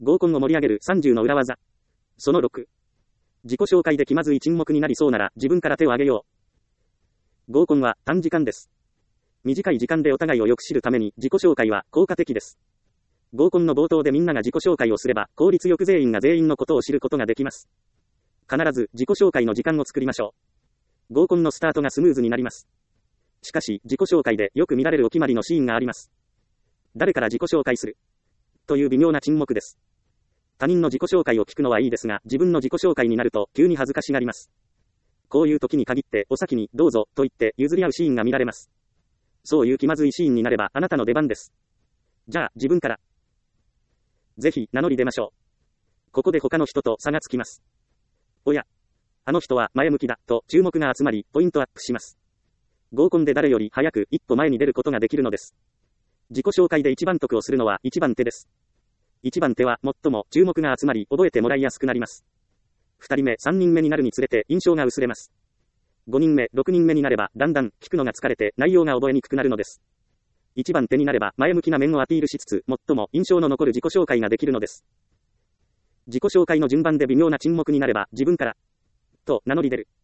合コンを盛り上げる30の裏技。その6。自己紹介で気まずい沈黙になりそうなら自分から手を挙げよう。合コンは短時間です。短い時間でお互いをよく知るために自己紹介は効果的です。合コンの冒頭でみんなが自己紹介をすれば効率よく全員が全員のことを知ることができます。必ず自己紹介の時間を作りましょう。合コンのスタートがスムーズになります。しかし自己紹介でよく見られるお決まりのシーンがあります。誰から自己紹介するという微妙な沈黙です。他人の自己紹介を聞くのはいいですが、自分の自己紹介になると急に恥ずかしがります。こういう時に限ってお先にどうぞと言って譲り合うシーンが見られます。そういう気まずいシーンになればあなたの出番です。じゃあ自分から。ぜひ名乗り出ましょう。ここで他の人と差がつきます。おや、あの人は前向きだと注目が集まりポイントアップします。合コンで誰より早く一歩前に出ることができるのです。自己紹介で一番得をするのは一番手です。一番手は最も注目が集まり覚えてもらいやすくなります。2人目、3人目になるにつれて印象が薄れます。5人目、6人目になればだんだん聞くのが疲れて内容が覚えにくくなるのです。一番手になれば前向きな面をアピールしつつ最も印象の残る自己紹介ができるのです。自己紹介の順番で微妙な沈黙になれば自分からと名乗り出る。